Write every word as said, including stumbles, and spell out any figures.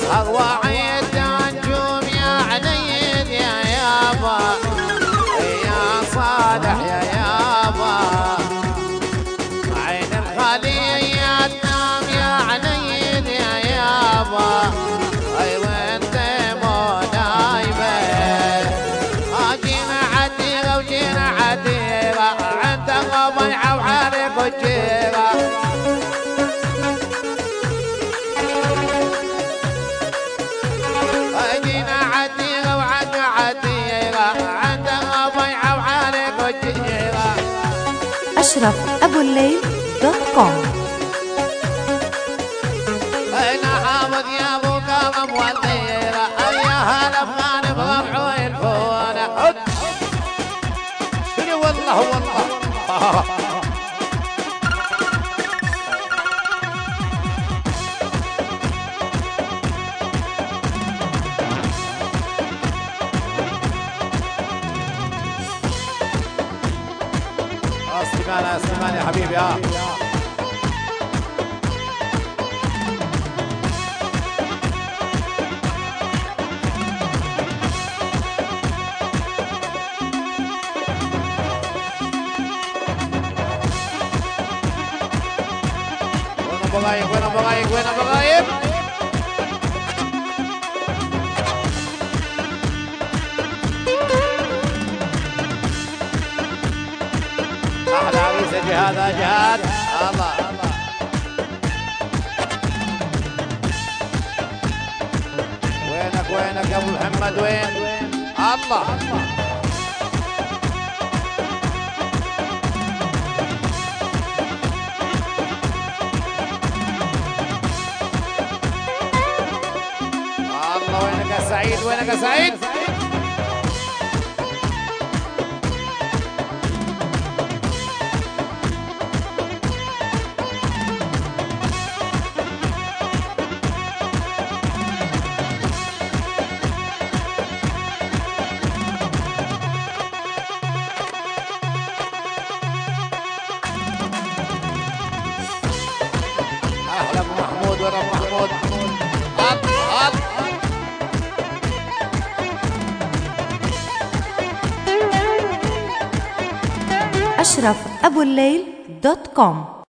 اسهر وعيد نجوم يا عنيد يا يابا يا صالح يا يابا عين الخلية تنام يا عنيد يا يابا اي وانت مو نايمه جينا عتيقه وجينا عتيقه عندها ضيعه وعليك وجيره جينا عتيقه وعد عتيقه عندها ضيعه وعليك وجيره. أشرف أبو الليل دوت كوم. انا حافظ يا ابو كرم والغيره يا هلا بغانم ربع الفونه شنو والله والله سليمان سليمان يا حبيبي ها وين ابو غايب وين ابو غايب وين ابو غايب احلى عريسه جهاد جهاد الله وينك وينك يا ابو محمد وين الله الله وينك يا سعيد وينك يا سعيد اهلا ابو محمود وين ابو محمود هط هط أشرف أبو الليل دوت كوم.